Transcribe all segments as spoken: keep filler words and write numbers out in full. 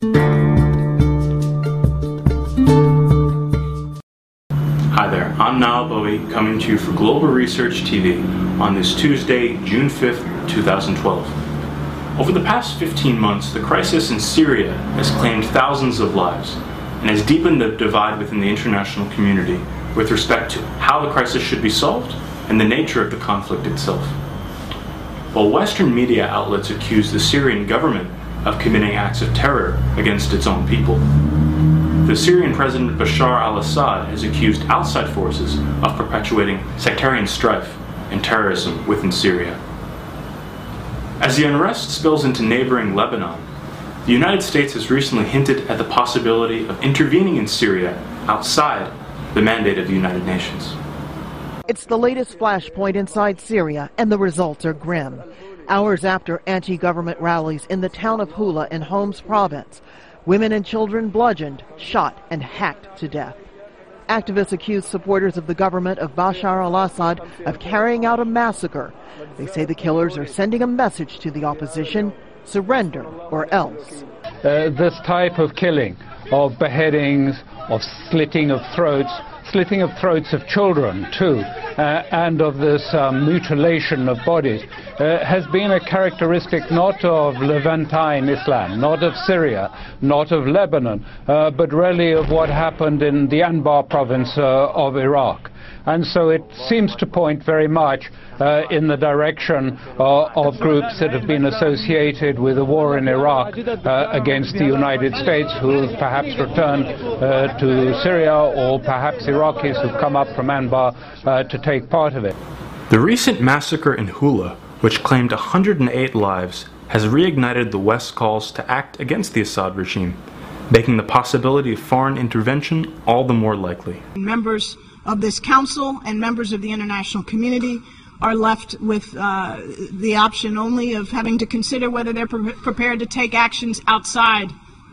Hi there, I'm Niall Bowie coming to you for Global Research T V on this Tuesday, June fifth, two thousand twelve. Over the past fifteen months, the crisis in Syria has claimed thousands of lives and has deepened the divide within the international community with respect to how the crisis should be solved and the nature of the conflict itself. While Western media outlets accuse the Syrian government of committing acts of terror against its own people, the Syrian President Bashar al-Assad has accused outside forces of perpetuating sectarian strife and terrorism within Syria. As the unrest spills into neighboring Lebanon, the United States has recently hinted at the possibility of intervening in Syria outside the mandate of the United Nations. It's the latest flashpoint inside Syria, and the results are grim. Hours after anti-government rallies in the town of Hula in Homs province, women and children bludgeoned, shot, and hacked to death. Activists accuse supporters of the government of Bashar al-Assad of carrying out a massacre. They say the killers are sending a message to the opposition: surrender or else. Uh, this type of killing, of beheadings, of slitting of throats, slitting of throats of children too, uh, and of this um, mutilation of bodies, uh, has been a characteristic not of Levantine Islam, not of Syria, not of Lebanon, uh, but really of what happened in the Anbar province uh, of Iraq. And so it seems to point very much uh, in the direction uh, of groups that have been associated with the war in Iraq uh, against the United States, who perhaps returned uh, to Syria, or perhaps Iraqis who've come up from Anbar uh, to take part of it. The recent massacre in Hula, which claimed one hundred eight lives, has reignited the West's calls to act against the Assad regime, making the possibility of foreign intervention all the more likely. Members of this council and members of the international community are left with uh, the option only of having to consider whether they're pre prepared to take actions outside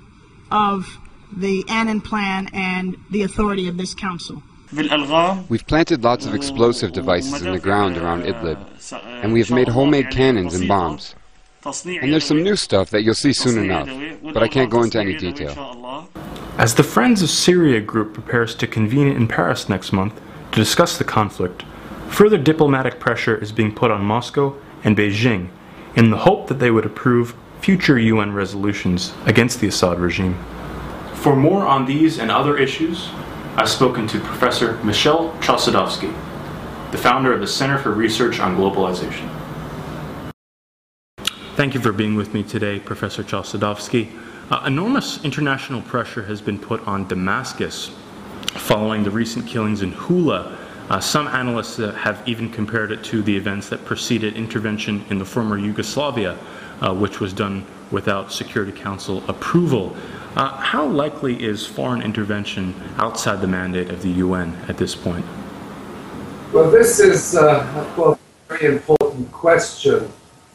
of the Annan Plan and the authority of this council. We've planted lots of explosive devices in the ground around Idlib, and we've made homemade cannons and bombs. And there's some new stuff that you'll see soon enough, but I can't go into any detail. As the Friends of Syria group prepares to convene in Paris next month to discuss the conflict, further diplomatic pressure is being put on Moscow and Beijing in the hope that they would approve future U N resolutions against the Assad regime. For more on these and other issues, I've spoken to Professor Michel Chossudovsky, the founder of the Center for Research on Globalization. Thank you for being with me today, Professor Chossudovsky. Uh, enormous international pressure has been put on Damascus following the recent killings in Hula. Uh, some analysts uh, have even compared it to the events that preceded intervention in the former Yugoslavia, uh, which was done without Security Council approval. Uh, how likely is foreign intervention outside the mandate of the U N at this point? Well, this is, uh, of course, a very important question.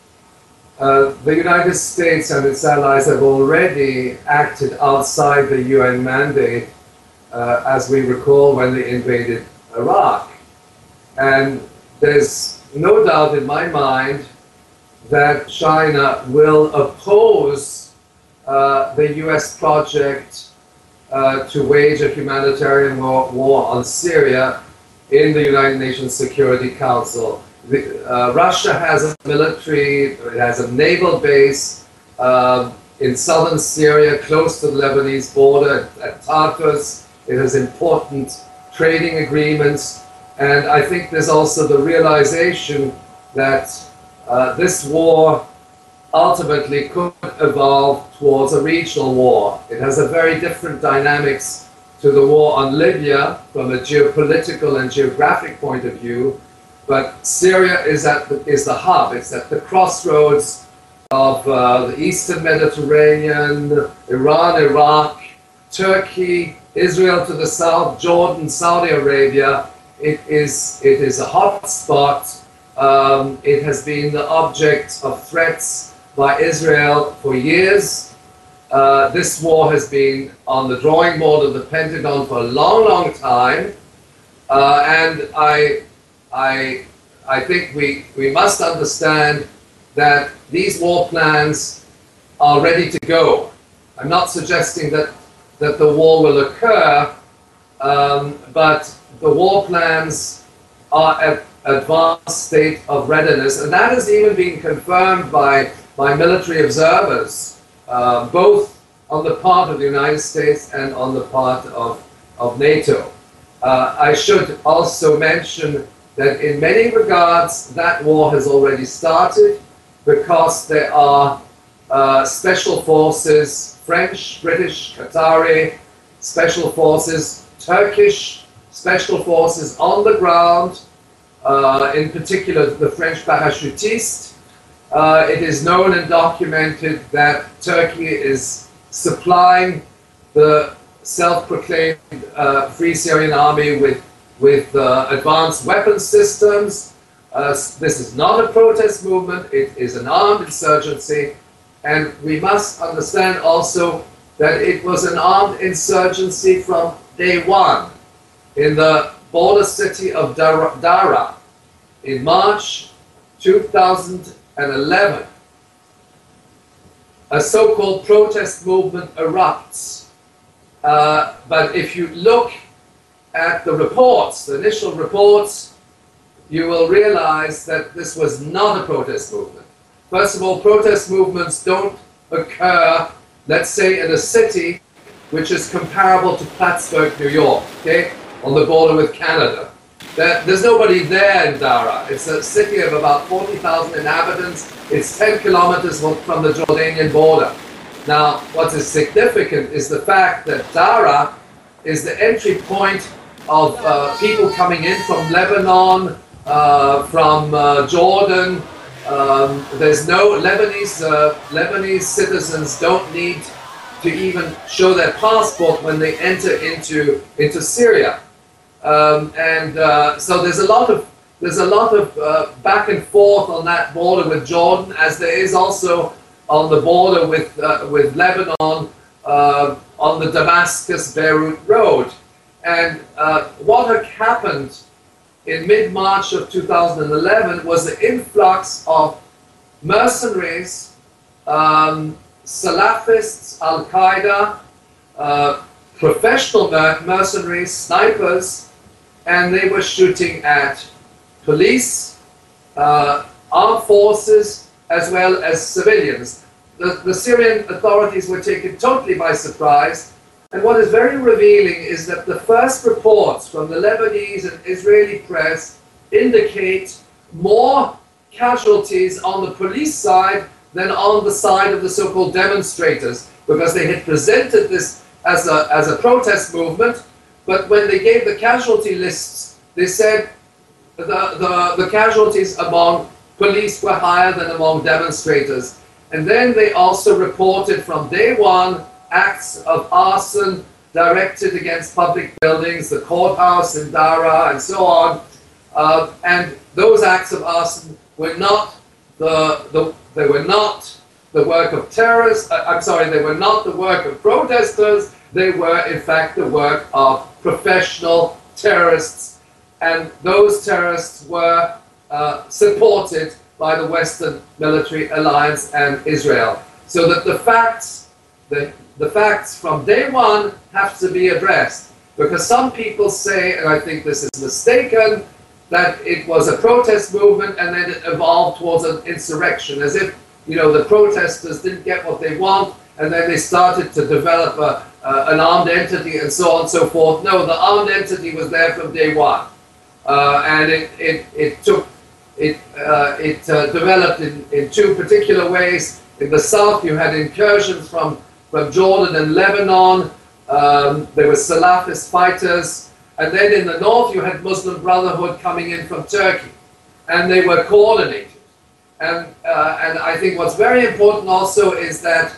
Uh, the United States and its allies have already acted outside the U N mandate, uh, as we recall, when they invaded Iraq. And there's no doubt in my mind that China will oppose uh, the U S project uh, to wage a humanitarian war, war on Syria in the United Nations Security Council. The, uh, Russia has a military, it has a naval base uh, in southern Syria, close to the Lebanese border at Tartus. It has important trading agreements, and I think there's also the realization that uh, this war ultimately could evolve towards a regional war. It has a very different dynamics to the war on Libya from a geopolitical and geographic point of view. But Syria is at the, is the hub. It's at the crossroads of uh, the Eastern Mediterranean, Iran, Iraq, Turkey, Israel to the south, Jordan, Saudi Arabia. It is it is a hot spot. Um, it has been the object of threats by Israel for years. Uh, this war has been on the drawing board of the Pentagon for a long, long time, uh, and I. I, I think we, we must understand that these war plans are ready to go. I'm not suggesting that, that the war will occur, um, but the war plans are at advanced state of readiness, and that has even been confirmed by, by military observers, uh, both on the part of the United States and on the part of, of NATO. Uh, I should also mention that in many regards that war has already started, because there are uh, special forces, French, British, Qatari special forces, Turkish special forces on the ground, uh, in particular the French parachutists. Uh, it is known and documented that Turkey is supplying the self-proclaimed uh, Free Syrian Army with, with uh, advanced weapons systems. Uh, this is not a protest movement, it is an armed insurgency, and we must understand also that it was an armed insurgency from day one in the border city of Dara, Dara in March two thousand eleven. A so-called protest movement erupts. Uh, but if you look at the reports, the initial reports, you will realize that this was not a protest movement. First of all, protest movements don't occur, let's say, in a city which is comparable to Plattsburgh, New York, okay, on the border with Canada. There, there's nobody there in Dara. It's a city of about forty thousand inhabitants. It's ten kilometers from the Jordanian border. Now, what is significant is the fact that Dara is the entry point of uh, people coming in from Lebanon, uh, from uh, Jordan. Um, there's no Lebanese, uh, Lebanese citizens don't need to even show their passport when they enter into, into Syria. Um, and uh, so there's a lot of, there's a lot of uh, back and forth on that border with Jordan, as there is also on the border with, uh, with Lebanon, uh, on the Damascus-Beirut road. And uh, what had happened in mid-March of two thousand eleven was the influx of mercenaries, um, Salafists, Al-Qaeda, uh, professional mer mercenaries, snipers, and they were shooting at police, uh, armed forces, as well as civilians. The, the Syrian authorities were taken totally by surprise, and what is very revealing is that the first reports from the Lebanese and Israeli press indicate more casualties on the police side than on the side of the so-called demonstrators, because they had presented this as a, as a protest movement, but when they gave the casualty lists, they said the, the, the casualties among police were higher than among demonstrators. And then they also reported from day one acts of arson directed against public buildings, the courthouse in Dara and so on. Uh, and those acts of arson were not the, the they were not the work of terrorists, uh, I'm sorry, they were not the work of protesters, they were in fact the work of professional terrorists. And those terrorists were uh, supported by the Western military alliance and Israel. So that the facts, the, the facts from day one have to be addressed. Because some people say, and I think this is mistaken, that it was a protest movement and then it evolved towards an insurrection, as if, you know, the protesters didn't get what they want and then they started to develop a, uh, an armed entity and so on and so forth. No, the armed entity was there from day one. Uh, and it, it, it took It, uh, it uh, developed in, in two particular ways. In the south, you had incursions from, from Jordan and Lebanon. Um, there were Salafist fighters. And then in the north, you had Muslim Brotherhood coming in from Turkey. And they were coordinated. And, uh, and I think what's very important also is that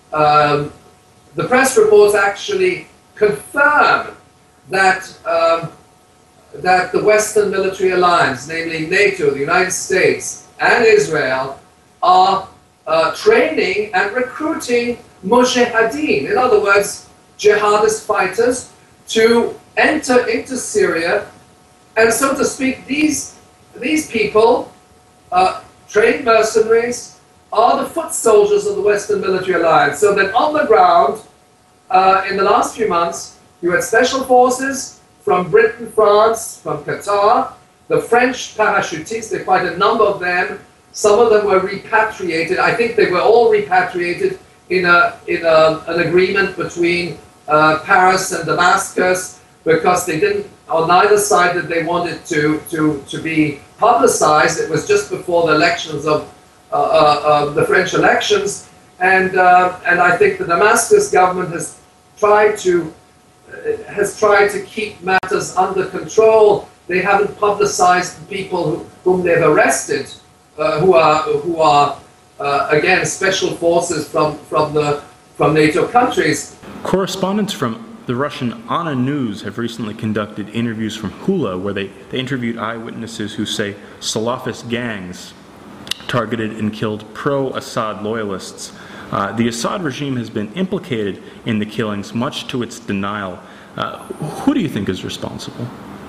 um, the press reports actually confirm that um, that the Western military alliance, namely NATO, the United States, and Israel, are uh, training and recruiting mujahideen, in other words, jihadist fighters, to enter into Syria. And so to speak, these, these people, uh, trained mercenaries, are the foot soldiers of the Western Military Alliance. So that on the ground, uh, in the last few months, you had special forces from Britain, France, from Qatar, the French parachutists, there are quite a number of them. Some of them were repatriated. I think they were all repatriated in, a, in a, an agreement between uh, Paris and Damascus, because they didn't, on neither side that they wanted to, to, to be publicized. It was just before the elections of uh, uh, uh, the French elections. And, uh, and I think the Damascus government has tried to, uh, has tried to keep matters under control. They haven't publicized the people who, whom they've arrested, uh, who are, who are uh, again, special forces from, from, the, from NATO countries. Correspondents from the Russian Ana News have recently conducted interviews from Hula, where they, they interviewed eyewitnesses who say Salafist gangs targeted and killed pro-Assad loyalists. Uh, the Assad regime has been implicated in the killings, much to its denial. Uh, who do you think is responsible?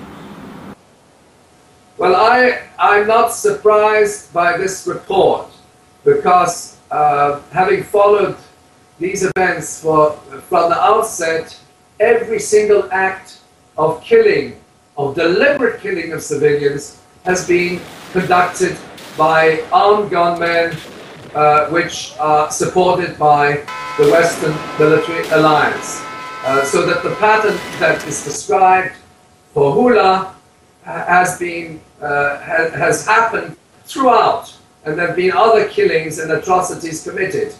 Well, I, I'm not surprised by this report, because uh, having followed these events for, from the outset, every single act of killing, of deliberate killing of civilians, has been conducted by armed gunmen, uh, which are supported by the Western Military Alliance. Uh, so that the pattern that is described for Hula has been uh, ha has happened throughout, and there have been other killings and atrocities committed.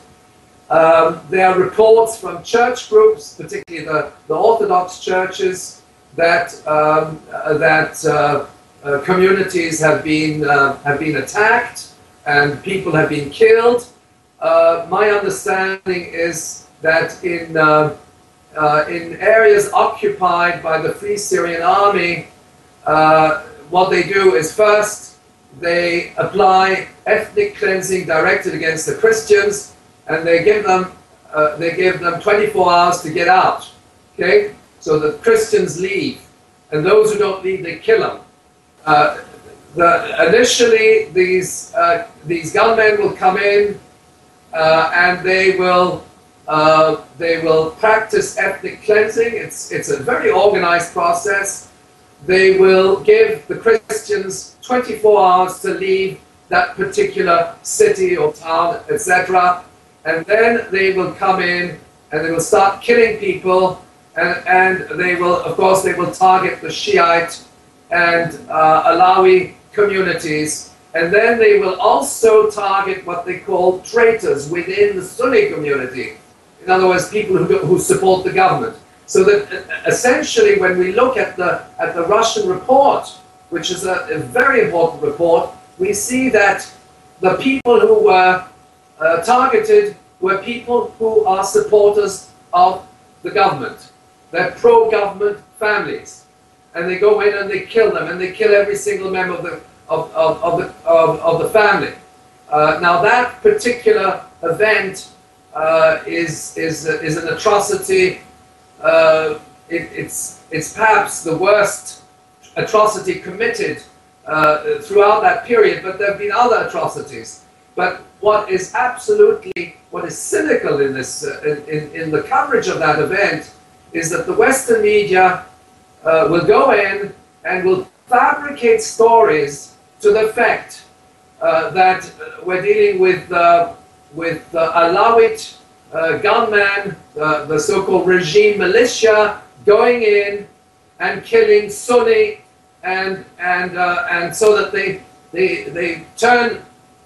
Um, there are reports from church groups, particularly the, the Orthodox churches, that um, uh, that uh, uh, communities have been uh, have been attacked and people have been killed. Uh, my understanding is that in uh, uh, in areas occupied by the Free Syrian Army, uh, what they do is first they apply ethnic cleansing directed against the Christians, and they give them uh, they give them twenty-four hours to get out. Okay, so the Christians leave, and those who don't leave, they kill them. Uh, the, initially, these uh, these gunmen will come in, uh, and they will uh, they will practice ethnic cleansing. It's it's a very organized process. They will give the Christians twenty-four hours to leave that particular city or town, et cetera. And then they will come in and they will start killing people, and, and they will, of course, they will target the Shiite and uh, Alawi communities, and then they will also target what they call traitors within the Sunni community. In other words, people who, who support the government. So that essentially, when we look at the at the Russian report, which is a, a very important report, we see that the people who were uh, targeted were people who are supporters of the government. They're pro-government families, and they go in and they kill them, and they kill every single member of the of of, of the of, of the family. Uh, now that particular event uh, is is is an atrocity. Uh, it, it's, it's perhaps the worst atrocity committed uh, throughout that period, but there have been other atrocities. But what is absolutely, what is cynical in, this, uh, in, in the coverage of that event is that the Western media uh, will go in and will fabricate stories to the effect uh, that we're dealing with, uh, with uh, Alawite Uh, gunmen, uh, the so-called regime militia, going in and killing Sunni, and and uh, and so that they they they turn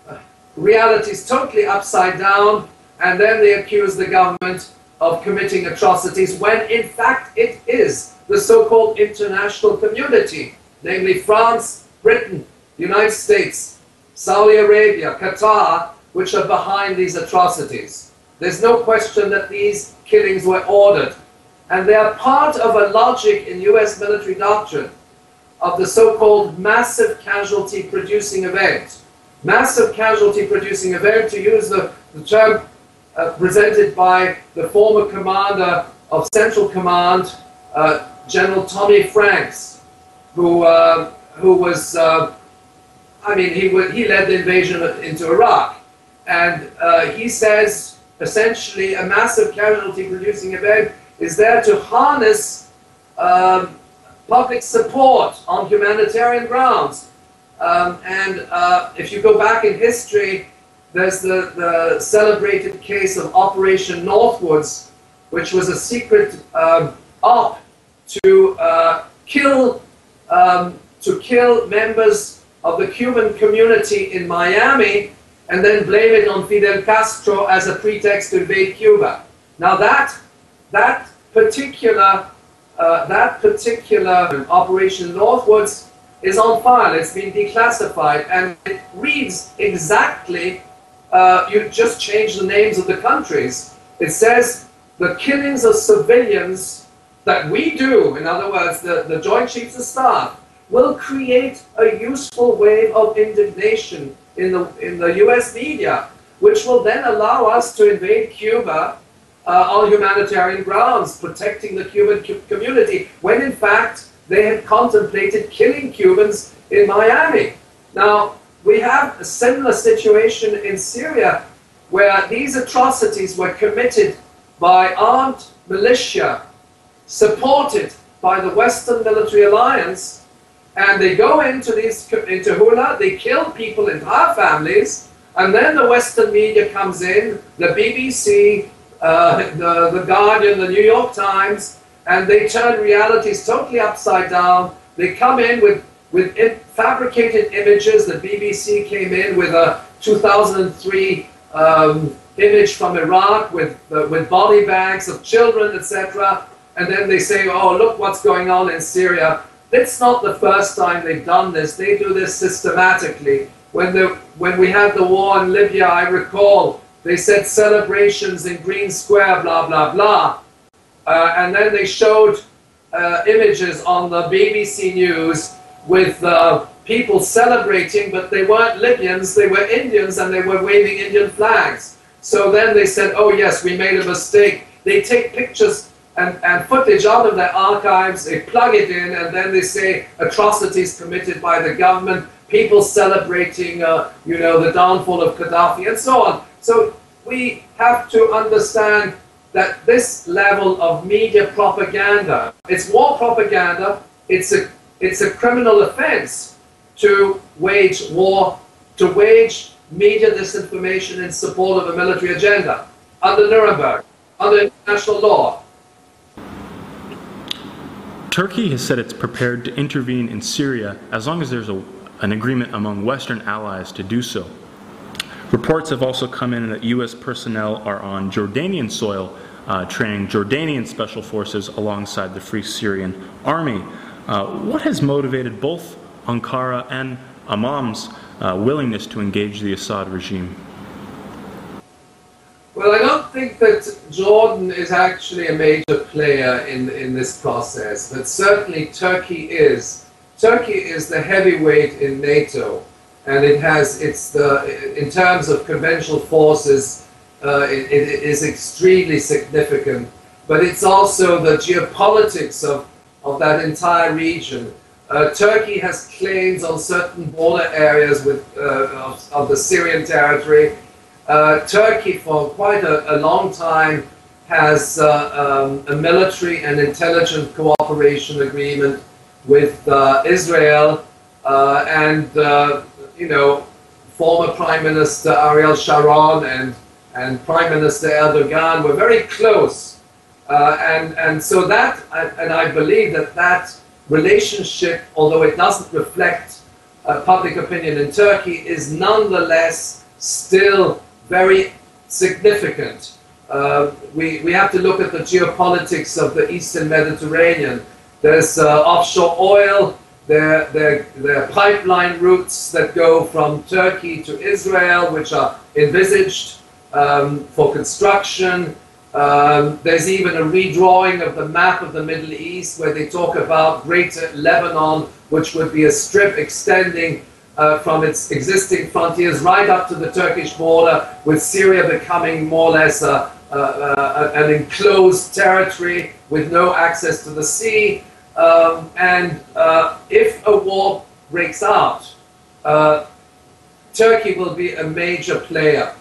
realities totally upside down, and then they accuse the government of committing atrocities when in fact it is the so-called international community, namely France, Britain, the United States, Saudi Arabia, Qatar, which are behind these atrocities. There's no question that these killings were ordered, and they are part of a logic in U S military doctrine of the so-called massive casualty producing event. Massive casualty producing event, to use the, the term uh, presented by the former commander of Central Command, uh, General Tommy Franks, who, uh, who was, uh, I mean, he, he led the invasion into Iraq. and uh, he says essentially a massive casualty producing event is there to harness um, public support on humanitarian grounds. Um, and uh, if you go back in history, there's the, the celebrated case of Operation Northwoods, which was a secret um, op to uh, kill um, to kill members of the Cuban community in Miami, and then blame it on Fidel Castro as a pretext to invade Cuba. Now that that particular uh, that particular Operation Northwoods is on file. It's been declassified, and it reads exactly. Uh, you just change the names of the countries. It says the killings of civilians that we do, in other words, the, the Joint Chiefs of Staff, will create a useful wave of indignation in the, in the U S media, which will then allow us to invade Cuba uh, on humanitarian grounds, protecting the Cuban community, when in fact they had contemplated killing Cubans in Miami. Now, we have a similar situation in Syria, where these atrocities were committed by armed militia, supported by the Western military alliance, and they go into these into Hula, they kill people, entire families, and then the Western media comes in, the B B C, uh, the, the Guardian, the New York Times, and they turn realities totally upside down. They come in with with fabricated images. The B B C came in with a two thousand three um, image from Iraq with uh, with body bags of children, et cetera. And then they say, "Oh, look what's going on in Syria." It's not the first time they've done this. They do this systematically. When the when we had the war in Libya, I recall they said celebrations in Green Square, blah blah blah, uh, and then they showed uh, images on the B B C News with uh, people celebrating, but they weren't Libyans, they were Indians, and they were waving Indian flags. So then they said, oh yes, we made a mistake. They take pictures and, and footage out of their archives, they plug it in, and then they say atrocities committed by the government, people celebrating uh, you know, the downfall of Gaddafi, and so on. So we have to understand that this level of media propaganda, it's war propaganda, it's a It's a criminal offense to wage war, to wage media disinformation in support of a military agenda under Nuremberg, under international law. Turkey has said it's prepared to intervene in Syria as long as there's a, an agreement among Western allies to do so. Reports have also come in that U S personnel are on Jordanian soil uh, training Jordanian special forces alongside the Free Syrian Army. Uh, what has motivated both Ankara and Amman's uh, willingness to engage the Assad regime? Well, I don't think that Jordan is actually a major player in, in this process, but certainly Turkey is. Turkey is the heavyweight in NATO, and it has, it's the, in terms of conventional forces, uh, it, it is extremely significant, but it's also the geopolitics of of that entire region. Uh, Turkey has claims on certain border areas with, uh, of, of the Syrian territory. Uh, Turkey, for quite a, a long time, has uh, um, a military and intelligence cooperation agreement with uh, Israel, uh, and uh, you know, former Prime Minister Ariel Sharon and, and Prime Minister Erdogan were very close. Uh, and, and so that, and I believe that that relationship, although it doesn't reflect uh, public opinion in Turkey, is nonetheless still very significant. Uh, we, we have to look at the geopolitics of the Eastern Mediterranean. There's uh, offshore oil, there, there, there are pipeline routes that go from Turkey to Israel, which are envisaged um, for construction. Um, there's even a redrawing of the map of the Middle East where they talk about Greater Lebanon, which would be a strip extending uh, from its existing frontiers right up to the Turkish border, with Syria becoming more or less a, a, a, an enclosed territory with no access to the sea. Um, and uh, if a war breaks out, uh, Turkey will be a major player.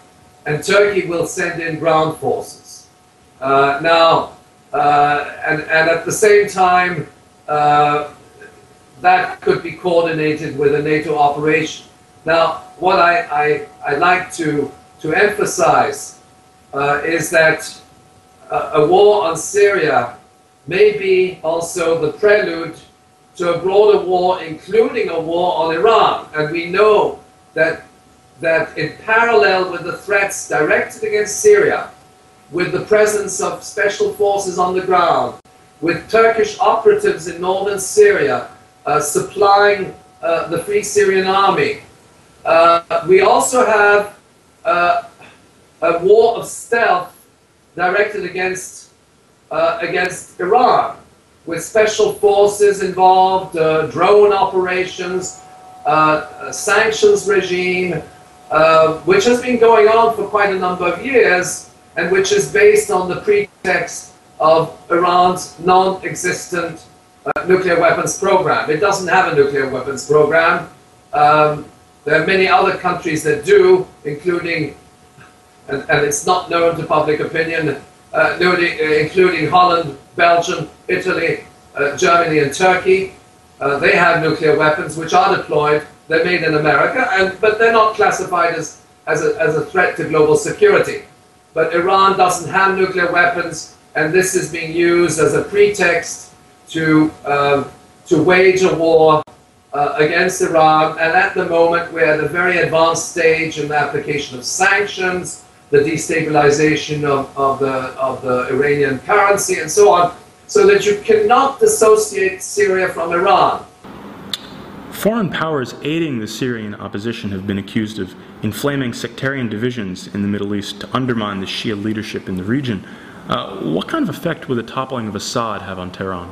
and Turkey will send in ground forces. Uh, now, uh, and, and at the same time, uh, that could be coordinated with a NATO operation. Now, what I, I, I like to, to emphasize uh, is that uh, a war on Syria may be also the prelude to a broader war, including a war on Iran. And we know that, that in parallel with the threats directed against Syria, with the presence of special forces on the ground, with Turkish operatives in northern Syria uh, supplying uh, the Free Syrian Army, uh, we also have uh, a war of stealth directed against, uh, against Iran, with special forces involved, uh, drone operations, uh, a sanctions regime, uh, which has been going on for quite a number of years, and which is based on the pretext of Iran's non-existent uh, nuclear weapons program. It doesn't have a nuclear weapons program. Um, there are many other countries that do, including, and, and it's not known to public opinion, uh, including Holland, Belgium, Italy, uh, Germany and Turkey. Uh, they have nuclear weapons which are deployed. They're made in America, and, but they're not classified as, as, a, as a threat to global security. But Iran doesn't have nuclear weapons, and this is being used as a pretext to, um, to wage a war uh, against Iran. And at the moment, we're at a very advanced stage in the application of sanctions, the destabilization of, of, the, of the Iranian currency, and so on, so that you cannot dissociate Syria from Iran. Foreign powers aiding the Syrian opposition have been accused of inflaming sectarian divisions in the Middle East to undermine the Shia leadership in the region. Uh, what kind of effect would the toppling of Assad have on Tehran?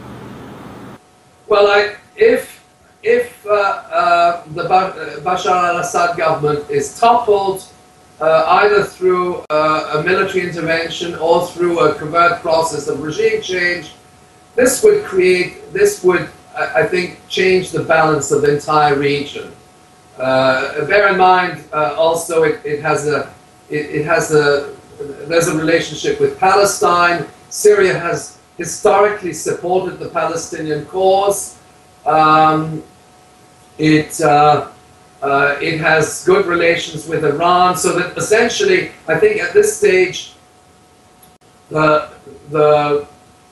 Well, I, if, if uh, uh, the Bashar al-Assad government is toppled, uh, either through uh, a military intervention or through a covert process of regime change, this would create, this would I think, change the balance of the entire region. Uh, bear in mind, uh, also, it, it has a, it, it has a, there's a relationship with Palestine. Syria has historically supported the Palestinian cause. Um, it, uh, uh, it has good relations with Iran, so that essentially, I think at this stage, the, the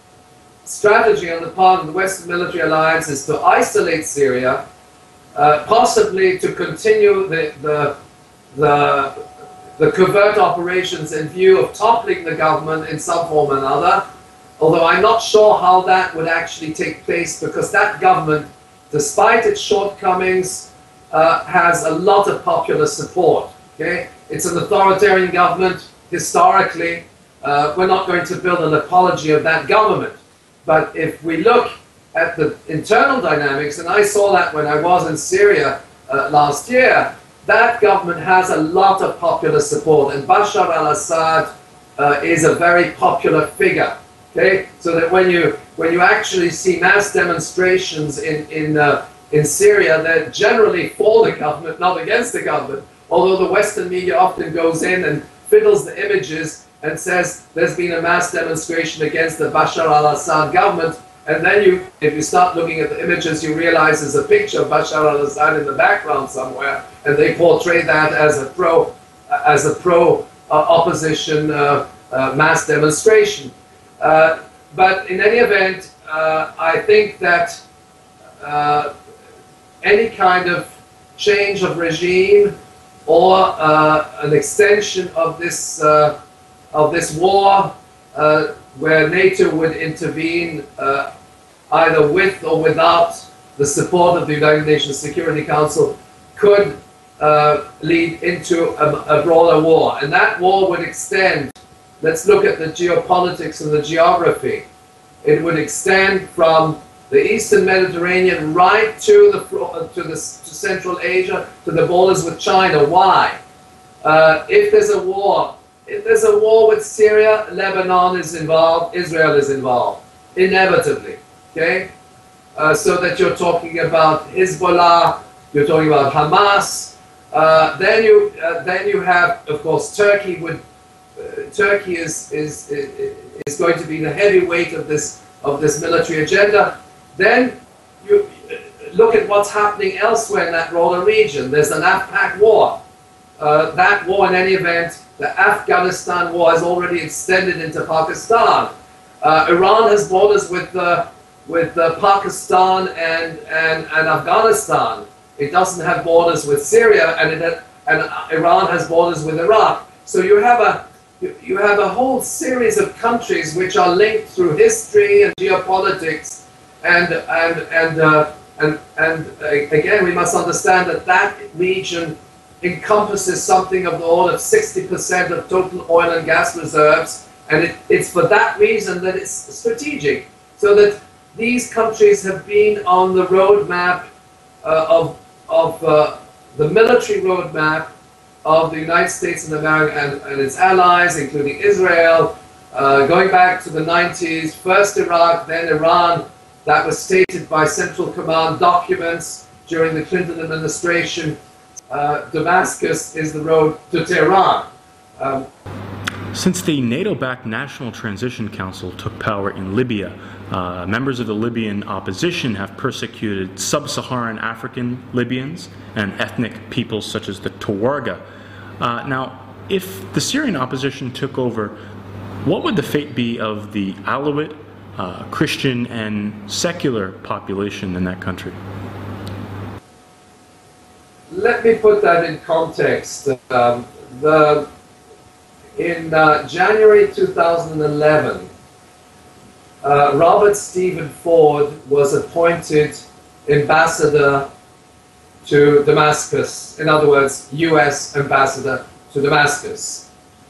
strategy on the part of the Western military alliance is to isolate Syria, uh, possibly to continue the, the, the, the covert operations in view of toppling the government in some form or another, although I'm not sure how that would actually take place, because that government, despite its shortcomings, uh, has a lot of popular support. Okay? It's an authoritarian government historically. Uh, we're not going to build an apology of that government. But if we look at the internal dynamics, and I saw that when I was in Syria uh, last year, that government has a lot of popular support, and Bashar al-Assad uh, is a very popular figure. Okay, so that when you when you actually see mass demonstrations in in uh, in Syria, they're generally for the government, not against the government. Although the Western media often goes in and fiddles the images and says there's been a mass demonstration against the Bashar al-Assad government, and then you, if you start looking at the images, you realize there's a picture of Bashar al-Assad in the background somewhere, and they portray that as a pro, as a pro uh, opposition uh, uh, mass demonstration. Uh, but in any event, uh, I think that uh, any kind of change of regime or uh, an extension of this uh, of this war, uh, where NATO would intervene uh, either with or without the support of the United Nations Security Council, could uh, lead into a, a broader war. And that war would extend, let's look at the geopolitics and the geography. It would extend from the Eastern Mediterranean right to the to the to Central Asia, to the borders with China. Why? Uh, if there's a war, if there's a war with Syria, Lebanon is involved, Israel is involved, inevitably. Okay, uh, so that you're talking about Hezbollah, you're talking about Hamas, Uh, then you uh, then you have, of course, Turkey would uh, Turkey is, is is going to be the heavyweight of this of this military agenda. Then you look at what's happening elsewhere in that broader region. There's an Afpak war. Uh, that war, in any event, the Afghanistan war has already extended into Pakistan. Uh, Iran has borders with uh, with uh, Pakistan and, and and Afghanistan. It doesn't have borders with Syria, and it had, and Iran has borders with Iraq. So you have a you have a whole series of countries which are linked through history and geopolitics, and and and uh, and and uh, again, we must understand that that region encompasses something of the order of sixty percent of total oil and gas reserves, and it, it's for that reason that it's strategic. So that these countries have been on the roadmap uh, of of uh, the military roadmap of the United States of America and, and its allies, including Israel, uh, going back to the nineties, first Iraq, then Iran. That was stated by Central Command documents during the Clinton administration. Uh, Damascus is the road to Tehran. Um, Since the NATO-backed National Transition Council took power in Libya, uh, members of the Libyan opposition have persecuted sub-Saharan African Libyans and ethnic peoples such as the Tuareg. Uh, now, if the Syrian opposition took over, what would the fate be of the Alawite, uh, Christian, and secular population in that country? Let me put that in context. Um, the, in uh, January two thousand eleven, uh, Robert Stephen Ford was appointed ambassador to Damascus. In other words, U S ambassador to Damascus.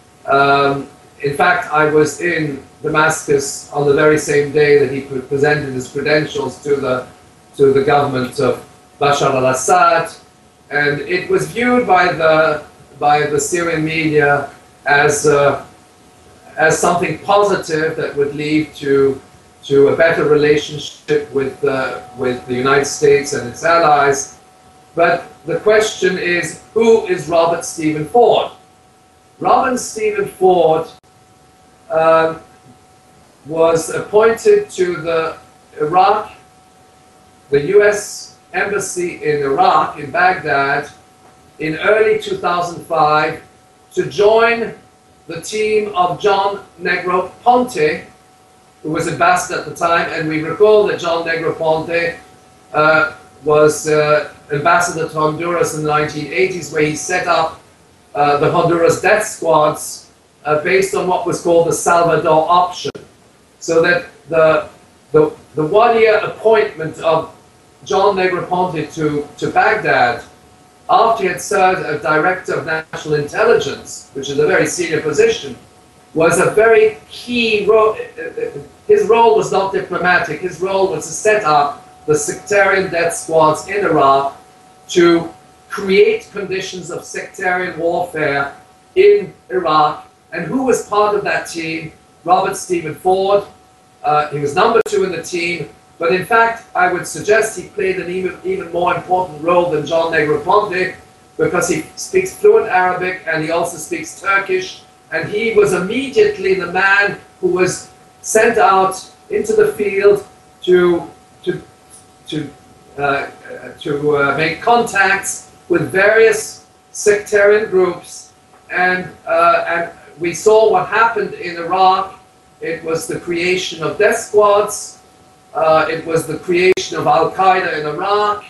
Um, in fact, I was in Damascus on the very same day that he presented his credentials to the to the government of Bashar al-Assad. And it was viewed by the by the Syrian media as uh, as something positive that would lead to to a better relationship with uh, with the United States and its allies. But the question is, who is Robert Stephen Ford? Robert Stephen Ford uh, was appointed to the Iraq, the U S Embassy in Iraq, in Baghdad, in early two thousand five to join the team of John Negroponte, who was ambassador at the time, and we recall that John Negroponte uh, was uh, ambassador to Honduras in the nineteen eighties, where he set up uh, the Honduras death squads uh, based on what was called the Salvador option. So that the, the, the one-year appointment of John Negroponte to, to Baghdad, after he had served as director of national intelligence, which is a very senior position, was a very key role. His role was not diplomatic. His role was to set up the sectarian death squads in Iraq to create conditions of sectarian warfare in Iraq. And who was part of that team? Robert Stephen Ford. Uh, he was number two in the team. But in fact, I would suggest he played an even, even more important role than John Negroponte, because he speaks fluent Arabic and he also speaks Turkish. And he was immediately the man who was sent out into the field to, to, to, uh, to uh, make contacts with various sectarian groups. And, uh, and we saw what happened in Iraq. It was the creation of death squads. Uh, it was the creation of Al-Qaeda in Iraq,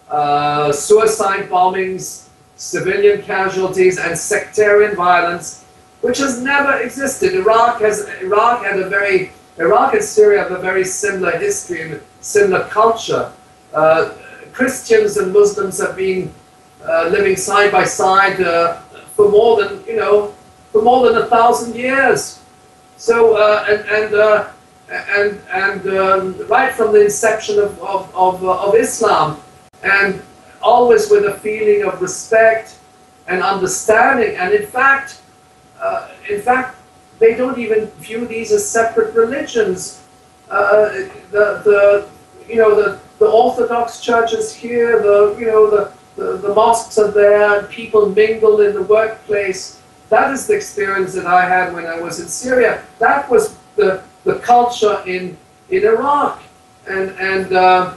uh, suicide bombings, civilian casualties, and sectarian violence, which has never existed. Iraq has Iraq had a very Iraq and Syria have a very similar history and similar culture. Uh, Christians and Muslims have been uh, living side by side uh, for more than you know for more than a thousand years. So uh, and and. Uh, and and um, right from the inception of of, of, uh, of Islam, and always with a feeling of respect and understanding. And in fact, uh, in fact, they don't even view these as separate religions. Uh, the the you know the the Orthodox churches here, the you know the the, the mosques are there, and people mingle in the workplace. That is the experience that I had when I was in Syria. That was the, the culture in, in Iraq. And, and uh,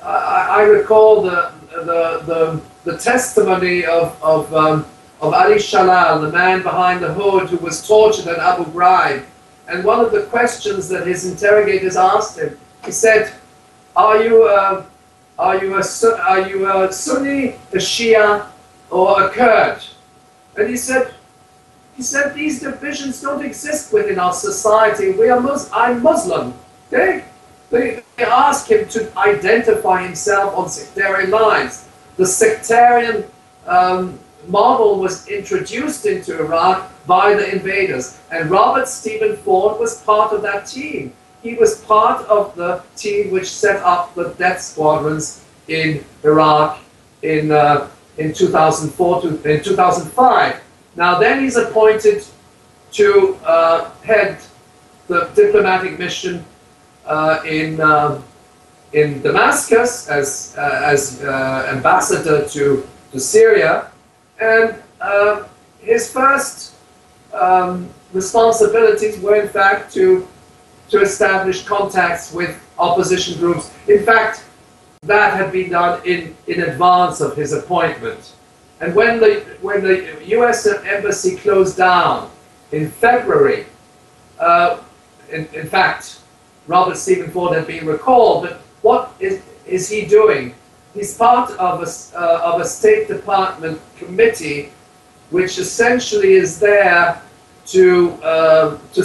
I, I recall the, the, the, the testimony of, of, um, of Ali Shalal, the man behind the hood who was tortured at Abu Ghraib. And one of the questions that his interrogators asked him, he said, are you, uh, are you, a, are you a Sunni, a Shia, or a Kurd? And he said, he said, these divisions don't exist within our society. We are Mus I'm Muslim. Okay? They, they ask him to identify himself on sectarian lines. The sectarian um, model was introduced into Iraq by the invaders, and Robert Stephen Ford was part of that team. He was part of the team which set up the death squadrons in Iraq in uh, in two thousand four to in two thousand five. Now then, he's appointed to uh, head the diplomatic mission uh, in uh, in Damascus as uh, as uh, ambassador to to Syria, and uh, his first um, responsibilities were in fact to to establish contacts with opposition groups. In fact, that had been done in in advance of his appointment. And when the when the U S embassy closed down in February, uh, in, in fact, Robert Stephen Ford had been recalled. But what is is he doing? He's part of a uh, of a State Department committee, which essentially is there to uh, to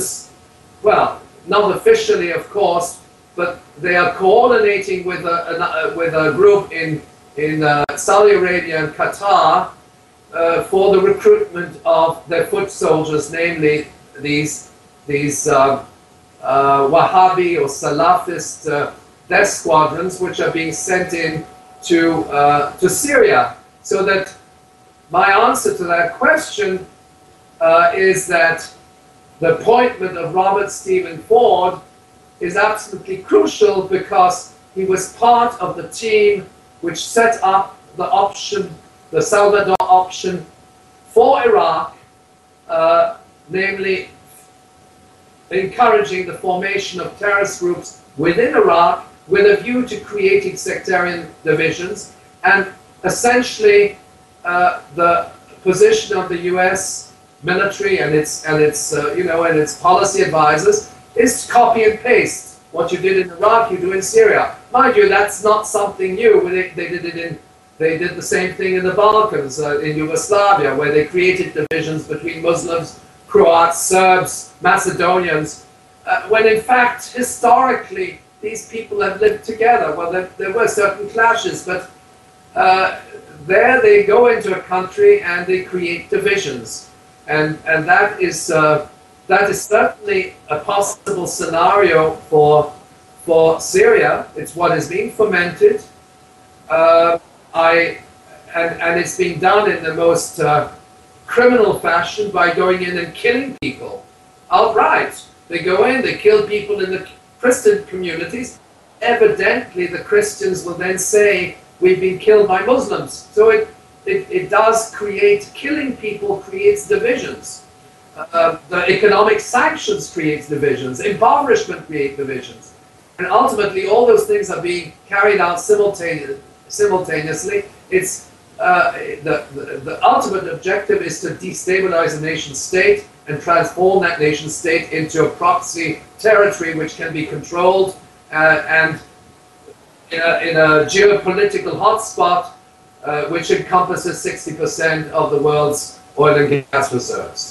well, not officially, of course, but they are coordinating with a, a with a group in. in uh, Saudi Arabia and Qatar uh, for the recruitment of their foot soldiers, namely these these uh, uh, Wahhabi or Salafist uh, death squadrons, which are being sent in to uh, to Syria. So that my answer to that question uh, is that the appointment of Robert Stephen Ford is absolutely crucial, because he was part of the team which set up the option, the Salvador option for Iraq, uh, namely encouraging the formation of terrorist groups within Iraq with a view to creating sectarian divisions, and essentially uh, the position of the U S military and its and its uh, you know and its policy advisors is to copy and paste. What you did in Iraq, you do in Syria. Mind you, that's not something new. They, they did it in, they did the same thing in the Balkans, uh, in Yugoslavia, where they created divisions between Muslims, Croats, Serbs, Macedonians, uh, when in fact, historically, these people have lived together. Well, there, there were certain clashes, but uh, there they go into a country and they create divisions. And, and that is... Uh, That is certainly a possible scenario for for Syria. It's what is being fomented. Uh, I and and it's being done in the most uh, criminal fashion by going in and killing people outright. They go in, they kill people in the Christian communities. Evidently, the Christians will then say, "We've been killed by Muslims." So it it, it does create killing people creates divisions. Uh, the economic sanctions creates divisions, impoverishment creates divisions, and ultimately all those things are being carried out simultaneously. Simultaneously, it's uh, the, the the ultimate objective is to destabilize a nation state and transform that nation state into a proxy territory which can be controlled uh, and in a, in a geopolitical hotspot uh, which encompasses sixty percent of the world's oil and gas reserves.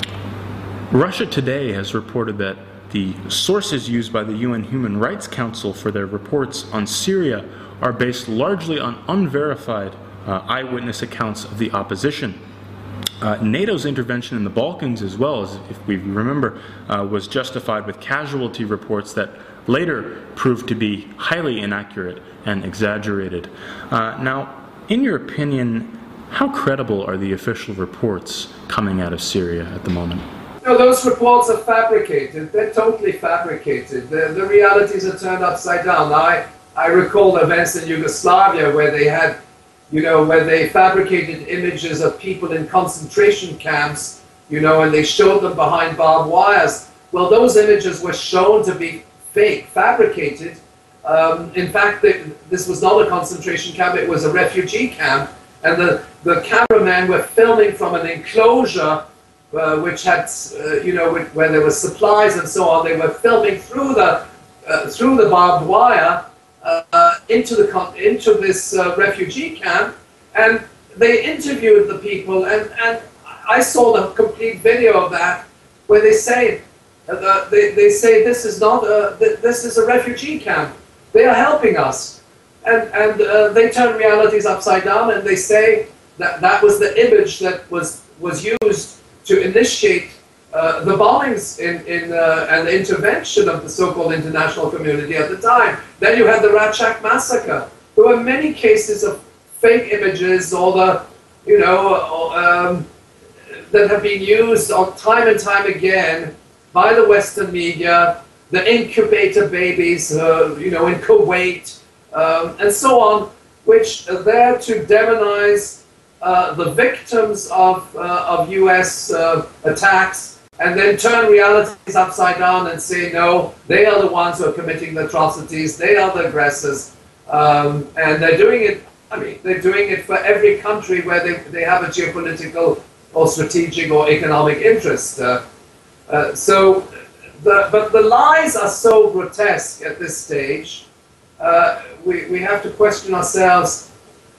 Russia Today has reported that the sources used by the U N Human Rights Council for their reports on Syria are based largely on unverified uh, eyewitness accounts of the opposition. Uh, NATO's intervention in the Balkans, as well, as if we remember, uh, was justified with casualty reports that later proved to be highly inaccurate and exaggerated. Uh, now, in your opinion, how credible are the official reports coming out of Syria at the moment? No, those reports are fabricated. They're totally fabricated. The, the realities are turned upside down. I, I recall events in Yugoslavia where they had you know, where they fabricated images of people in concentration camps, you know, and they showed them behind barbed wires. Well, those images were shown to be fake, fabricated. Um, in fact, they, this was not a concentration camp, it was a refugee camp. And the, the cameramen were filming from an enclosure uh, which had, uh, you know, where there were supplies and so on. They were filming through the, uh, through the barbed wire uh, into, the, into this uh, refugee camp. And they interviewed the people, and, and I saw the complete video of that, where they say, uh, they, they say this is not a, this is a refugee camp. They are helping us. And, and uh, they turn realities upside down, and they say that that was the image that was, was used to initiate uh, the bombings in, in, uh, and the intervention of the so-called international community at the time. Then you had the Rachak massacre. There were many cases of fake images, or the, you know, um, that have been used on time and time again by the Western media, the incubator babies, uh, you know, in Kuwait, Um, and so on, which are there to demonize uh, the victims of, uh, of U S uh, attacks, and then turn realities upside down and say, no, they are the ones who are committing the atrocities, they are the aggressors, um, and they're doing it, I mean, they're doing it for every country where they, they have a geopolitical or strategic or economic interest. Uh, uh, so, the, but the lies are so grotesque at this stage. Uh, we, we have to question ourselves,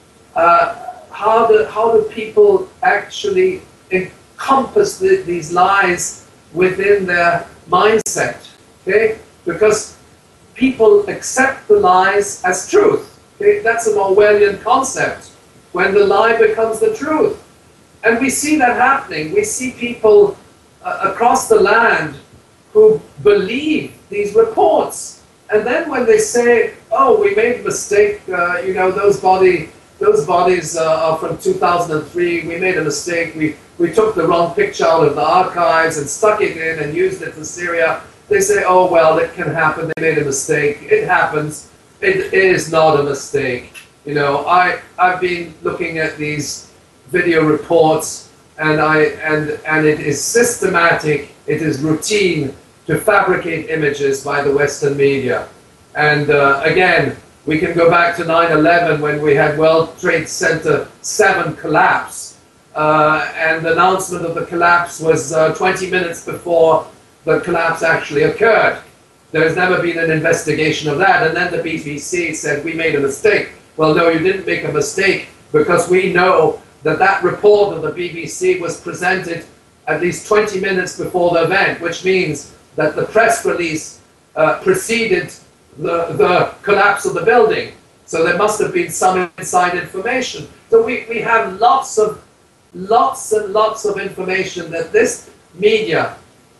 uh, how, do, how do people actually encompass the, these lies within their mindset, okay? Because people accept the lies as truth, okay? That's an Orwellian concept, when the lie becomes the truth. And we see that happening. We see people uh, across the land who believe these reports. And then when they say, oh, we made a mistake, uh, you know, those, body, those bodies uh, are from two thousand three, we made a mistake, we, we took the wrong picture out of the archives and stuck it in and used it for Syria. They say, oh, well, it can happen, they made a mistake, it happens, it is not a mistake. You know, I, I've been looking at these video reports, and, I, and, and it is systematic, it is routine, to fabricate images by the Western media. And uh, again, we can go back to nine eleven, when we had World Trade Center seven collapse, uh, and the announcement of the collapse was uh, twenty minutes before the collapse actually occurred. There's never been an investigation of that, and then the B B C said, we made a mistake. Well, no, you didn't make a mistake, because we know that that report of the B B C was presented at least twenty minutes before the event, which means that the press release uh, preceded the, the collapse of the building. So there must have been some inside information. So we, we have lots of, lots and lots of information that this media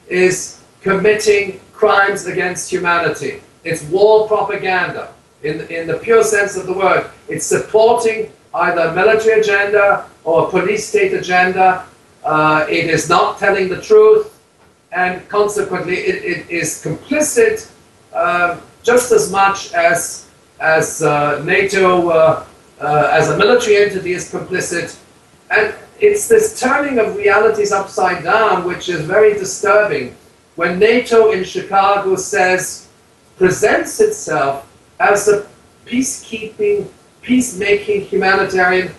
is committing crimes against humanity. It's war propaganda, in, in the pure sense of the word. It's supporting either a military agenda or a police state agenda. Uh, it is not telling the truth. And consequently, it, it is complicit uh, just as much as, as uh, NATO, uh, uh, as a military entity, is complicit. And it's this turning of realities upside down which is very disturbing. When NATO in Chicago says, presents itself as a peacekeeping, peacemaking humanitarian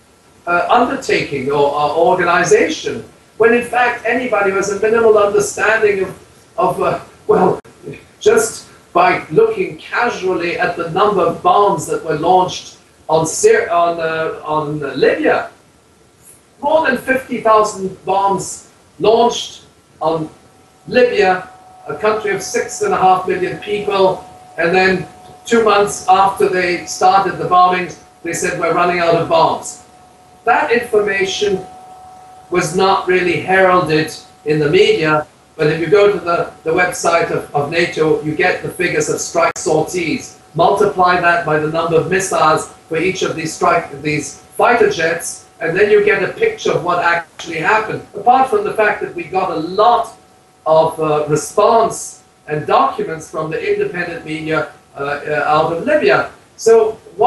uh, undertaking or, or organization, when in fact anybody who has a minimal understanding of, of uh, well, just by looking casually at the number of bombs that were launched on, Syria, on, uh, on uh, Libya, more than fifty thousand bombs launched on Libya, a country of six and a half million people, and then two months after they started the bombings, they said, we're running out of bombs. That information was not really heralded in the media, but if you go to the, the website of, of NATO, you get the figures of strike sorties. Multiply that by the number of missiles for each of these strike, these fighter jets, and then you get a picture of what actually happened. Apart from the fact that we got a lot of uh, response and documents from the independent media uh, uh, out of Libya. So what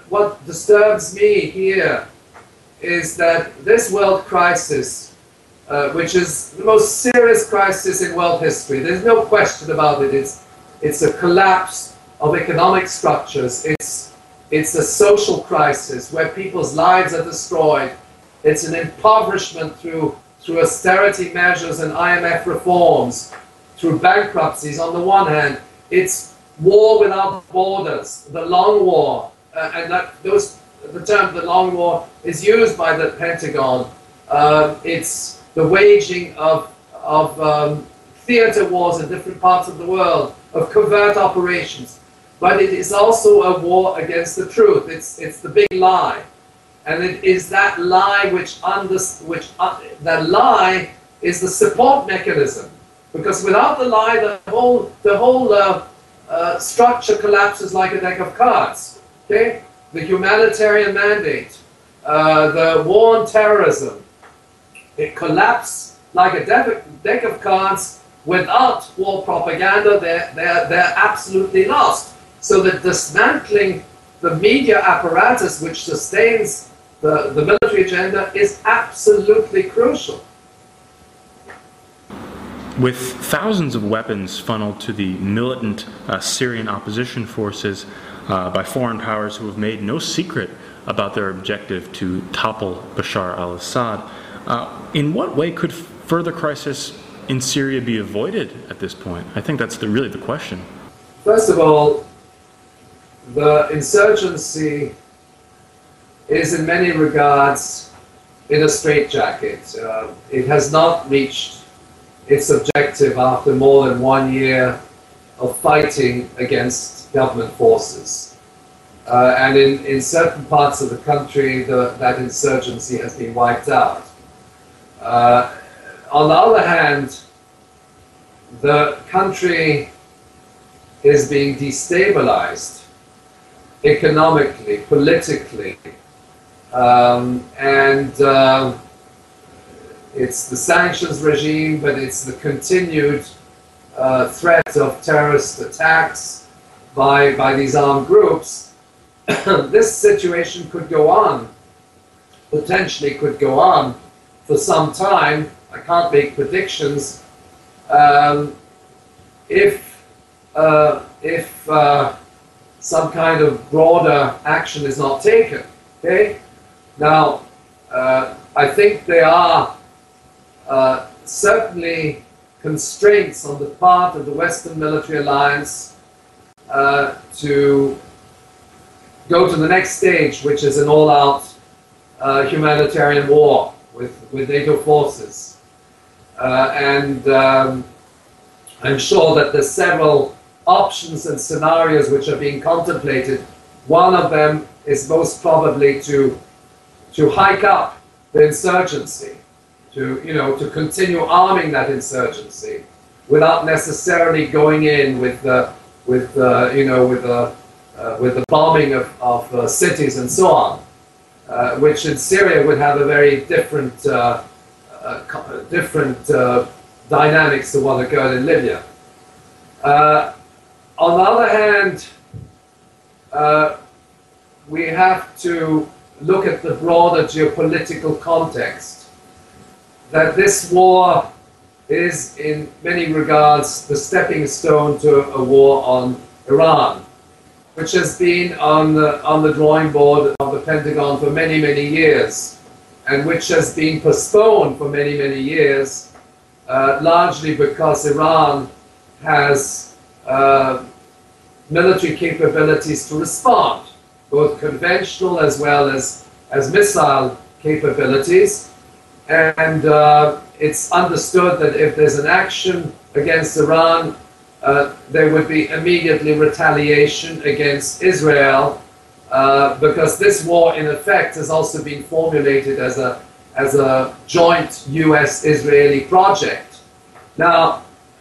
what disturbs me here is that this world crisis, uh, which is the most serious crisis in world history, there's no question about it, it's, it's a collapse of economic structures, it's, it's a social crisis where people's lives are destroyed, it's an impoverishment through, through austerity measures and I M F reforms, through bankruptcies on the one hand, it's war without borders, the long war, uh, and that, those, the term the long war is used by the Pentagon. Uh, it's the waging of, of um, theater wars in different parts of the world, of covert operations. But it is also a war against the truth. It's, it's the big lie. And it is that lie which, under, which uh, that lie is the support mechanism. Because without the lie, the whole, the whole uh, uh, structure collapses like a deck of cards. Okay? The humanitarian mandate, uh, the war on terrorism, it collapses like a deck of cards. Without war propaganda, they're, they're, they're absolutely lost. So that dismantling the media apparatus which sustains the, the military agenda is absolutely crucial. With thousands of weapons funneled to the militant uh, Syrian opposition forces uh, by foreign powers who have made no secret about their objective to topple Bashar al-Assad, uh, in what way could further crisis in Syria be avoided at this point? I think that's the, really the question. First of all, the insurgency is in many regards in a straitjacket. Uh, it has not reached its objective after more than one year of fighting against government forces. Uh, and in, in certain parts of the country, the, that insurgency has been wiped out. Uh, on the other hand, the country is being destabilized economically, politically, um, and uh, it's the sanctions regime, but it's the continued uh, threat of terrorist attacks by, by these armed groups. This situation could go on, potentially could go on for some time. I can't make predictions. Um, if uh, if uh, some kind of broader action is not taken, okay? Now, uh, I think there are uh, certainly constraints on the part of the Western military alliance uh, to go to the next stage, which is an all-out uh, humanitarian war with, with NATO forces. Uh, and um, I'm sure that there's several options and scenarios which are being contemplated. One of them is most probably to to hike up the insurgency, to you know to continue arming that insurgency without necessarily going in with the with uh, you know with the uh, with the bombing of, of uh, cities and so on, uh, which in Syria would have a very different uh, uh, different uh, dynamics to what occurred in Libya. Uh, on the other hand, uh, we have to look at the broader geopolitical context, that this war is in many regards the stepping stone to a war on Iran, which has been on the, on the drawing board of the Pentagon for many, many years, and which has been postponed for many, many years, uh, largely because Iran has uh, military capabilities to respond, both conventional as well as, as missile capabilities. And uh, it's understood that if there's an action against Iran, uh, there would be immediately retaliation against Israel, uh, because this war, in effect, has also been formulated as a, as a joint U S Israeli project. Now,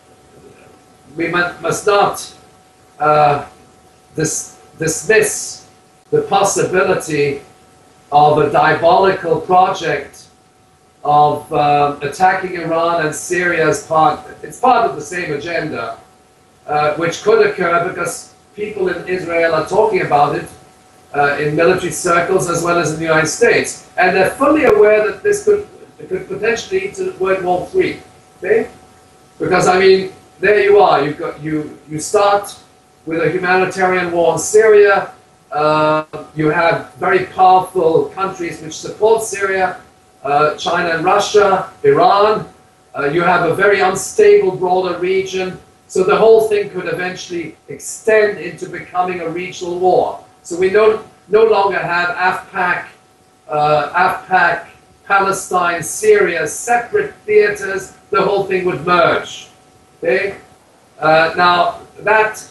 we must not uh, dis dismiss the possibility of a diabolical project of uh, attacking Iran and Syria as part, it's part of the same agenda, uh, which could occur because people in Israel are talking about it. uh, in military circles as well as in the United States. And they're fully aware that this could, could potentially lead to World War Three. Okay? Because, I mean, there you are. You've got, you, you start with a humanitarian war in Syria. Uh, you have very powerful countries which support Syria, uh, China and Russia, Iran. Uh, you have a very unstable, broader region. So the whole thing could eventually extend into becoming a regional war. So we no, no longer have AfPak, uh, AfPak, Palestine, Syria, separate theaters. The whole thing would merge. Okay? Uh, now, that,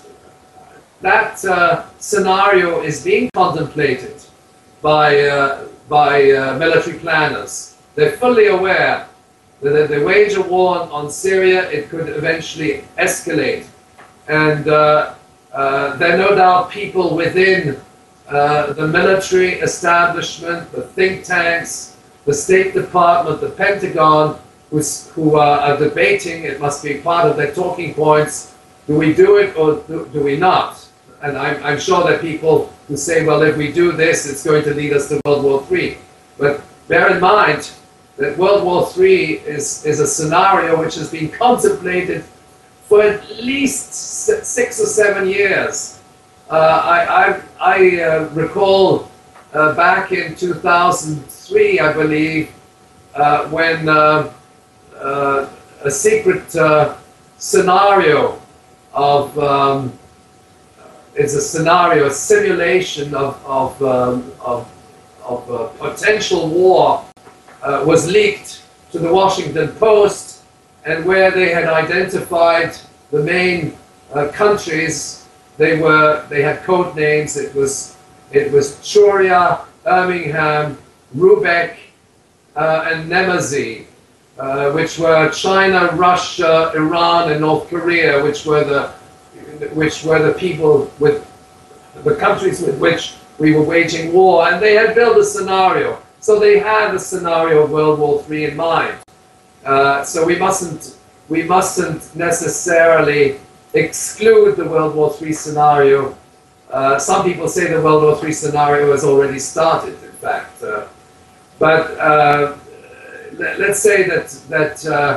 that uh, scenario is being contemplated by, uh, by uh, military planners. They're fully aware that if they wage a war on, on Syria, it could eventually escalate. And uh, uh, there are no doubt people within uh, the military establishment, the think tanks, the State Department, the Pentagon, who's, who uh, are debating, it must be part of their talking points, do we do it or do, do we not? And I'm, I'm sure there are people who say, well, if we do this, it's going to lead us to World War Three. But bear in mind that World War Three is, is a scenario which has been contemplated for at least six or seven years. Uh, I, I, I uh, recall uh, back in two thousand three, I believe, uh, when uh, uh, a secret uh, scenario of, um, it's a scenario, a simulation of, of, um, of, of uh, potential war Uh, was leaked to the Washington Post, and where they had identified the main uh, countries. They were they had code names. It was it was Churia, Birmingham, Rubeck, uh, and Nemazee, uh, which were China, Russia, Iran, and North Korea, which were the which were the people with the countries with which we were waging war, and they had built a scenario. So they had a scenario of World War Three in mind. Uh, so we mustn't, we mustn't necessarily exclude the World War Three scenario. Uh, some people say the World War Three scenario has already started, in fact. Uh, but uh, let, let's say that that uh,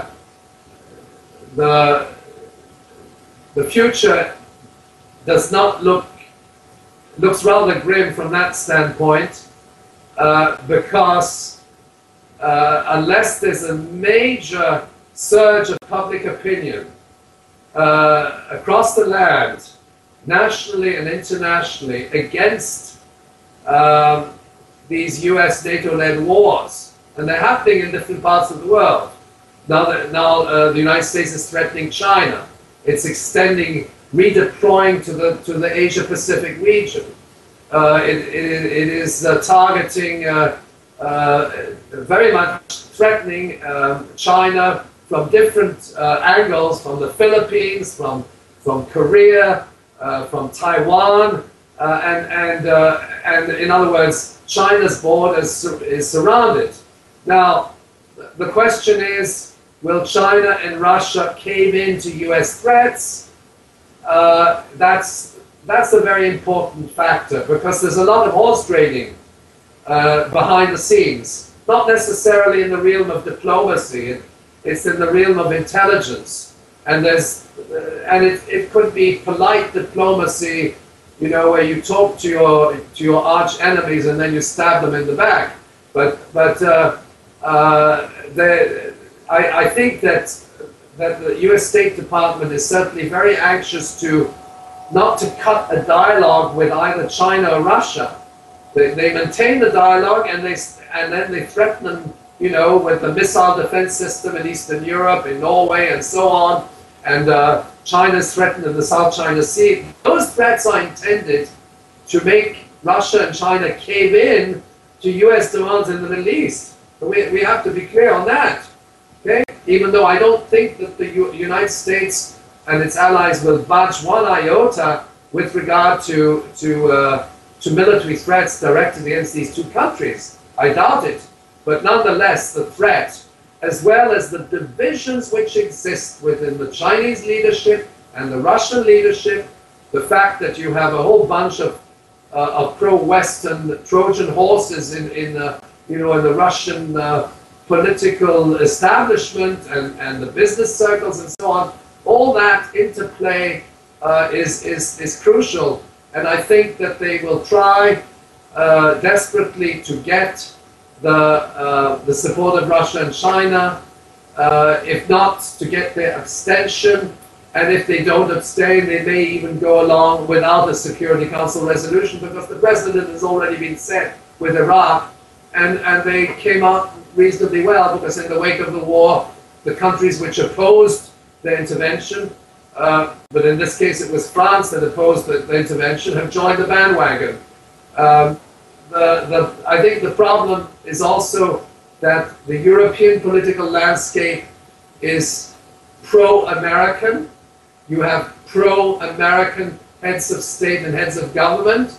the the future does not look looks rather grim from that standpoint. Uh, because uh, unless there's a major surge of public opinion uh, across the land, nationally and internationally, against um, these U S NATO-led wars, and they're happening in different parts of the world. Now, that, now uh, the United States is threatening China. It's extending, redeploying to the, to the Asia-Pacific region. Uh, it, it, it is uh, targeting, uh, uh, very much threatening um, China from different uh, angles, from the Philippines, from, from Korea, uh, from Taiwan, uh, and, and, uh, and in other words, China's border is, is surrounded. Now, the question is, will China and Russia cave into U S threats? Uh, that's That's a very important factor, because there's a lot of horse trading uh, behind the scenes. Not necessarily in the realm of diplomacy, it, it's in the realm of intelligence. And there's, uh, and it, it could be polite diplomacy, you know, where you talk to your to your arch enemies and then you stab them in the back. But but uh, uh, the, I, I think that that the U S State Department is certainly very anxious to not to cut a dialogue with either China or Russia. They, they maintain the dialogue, and they and then they threaten them, you know, with the missile defense system in Eastern Europe, in Norway, and so on. And uh, China's threatened in the South China Sea. Those threats are intended to make Russia and China cave in to U S demands in the Middle East. But we we have to be clear on that. Okay, even though I don't think that the U United States and its allies will budge one iota with regard to to uh, to military threats directed against these two countries. I doubt it. But nonetheless, the threat, as well as the divisions which exist within the Chinese leadership and the Russian leadership, the fact that you have a whole bunch of uh, of pro-Western Trojan horses in, in uh, you know, in the Russian uh, political establishment and, and the business circles and so on. All that interplay uh, is, is, is crucial. And I think that they will try uh, desperately to get the, uh, the support of Russia and China, uh, if not to get their abstention. And if they don't abstain, they may even go along without a Security Council resolution, because the precedent has already been set with Iraq. And, and they came out reasonably well, because in the wake of the war, the countries which opposed the intervention, uh, but in this case it was France that opposed the, the intervention, have joined the bandwagon. Um, the, the, I think the problem is also that the European political landscape is pro-American. You have pro-American heads of state and heads of government.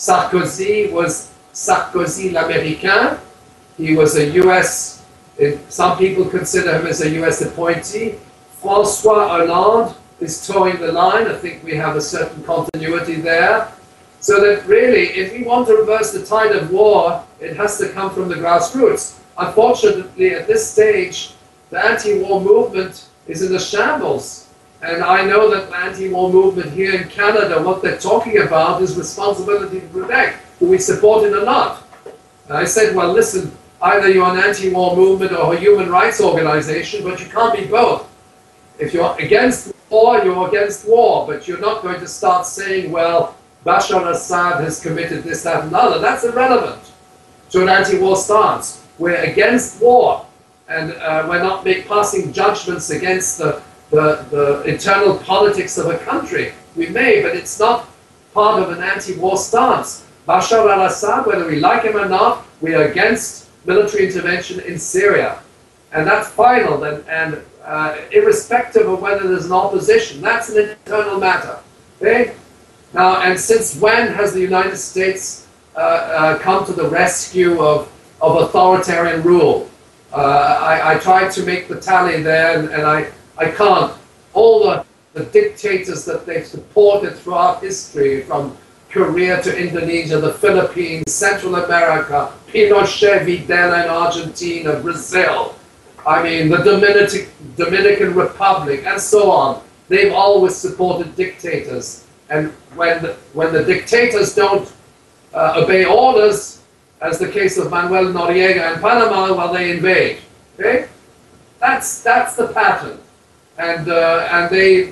Sarkozy was Sarkozy l'Américain. He was a U S, some people consider him as a U S appointee. François Hollande is towing the line. I think we have a certain continuity there. So that really, if we want to reverse the tide of war, it has to come from the grassroots. Unfortunately, at this stage, the anti-war movement is in a shambles. And I know that the anti-war movement here in Canada, what they're talking about is responsibility to protect, who we support it or not. And I said, well, listen, either you're an anti-war movement or a human rights organization, but you can't be both. If you're against war, you're against war, but you're not going to start saying, well, Bashar al-Assad has committed this, that, and other. That's irrelevant to an anti-war stance. We're against war, and uh, we're not make, passing judgments against the, the, the internal politics of a country. We may, but it's not part of an anti-war stance. Bashar al-Assad, whether we like him or not, we are against military intervention in Syria. And that's final, and, and uh, irrespective of whether there's an opposition. That's an internal matter. Okay? Now, and since when has the United States uh, uh, come to the rescue of, of authoritarian rule? Uh, I, I tried to make the tally there, and, and I, I can't. All the, the dictators that they've supported throughout history, from Korea to Indonesia, the Philippines, Central America, Pinochet, Videla in Argentina, Brazil, I mean, the Dominican, Dominican Republic, and so on. They've always supported dictators. And when the, when the dictators don't uh, obey orders, as the case of Manuel Noriega in Panama, well, they invade. Okay? That's, that's the pattern. And, uh, and they,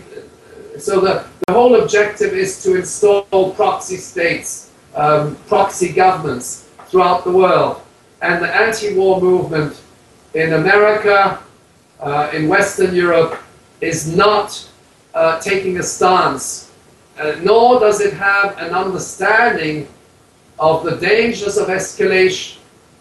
so the, the whole objective is to install proxy states, um, proxy governments throughout the world. And the anti-war movement in America, uh, in Western Europe, is not uh, taking a stance, uh, nor does it have an understanding of the dangers of escalation.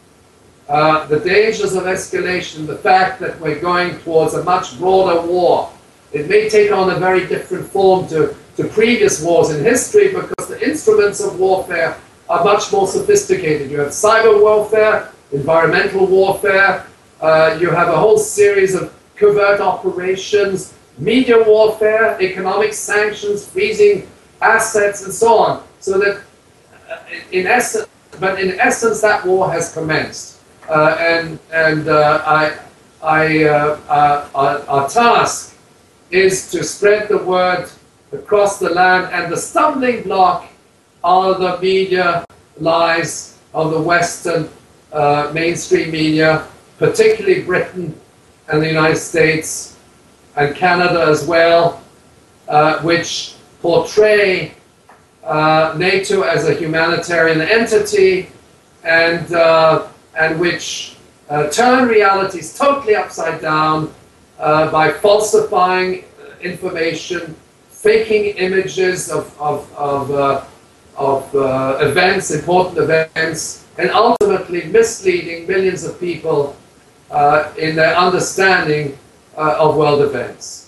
Uh, the dangers of escalation, the fact that we're going towards a much broader war. It may take on a very different form to, to previous wars in history, because the instruments of warfare are much more sophisticated. You have cyber warfare, environmental warfare, uh, you have a whole series of covert operations, media warfare, economic sanctions, freezing assets, and so on. So that, uh, in essence, but in essence, that war has commenced. Uh, and and uh, I, I, uh, uh, our, our task is to spread the word across the land, and the stumbling block are the media lies of the Western uh, mainstream media, particularly Britain and the United States and Canada as well, uh, which portray uh, NATO as a humanitarian entity, and uh, and which uh, turn realities totally upside down uh, by falsifying information, faking images of, of, of, uh, of uh, events, important events, and ultimately misleading millions of people uh, in their understanding uh, of world events.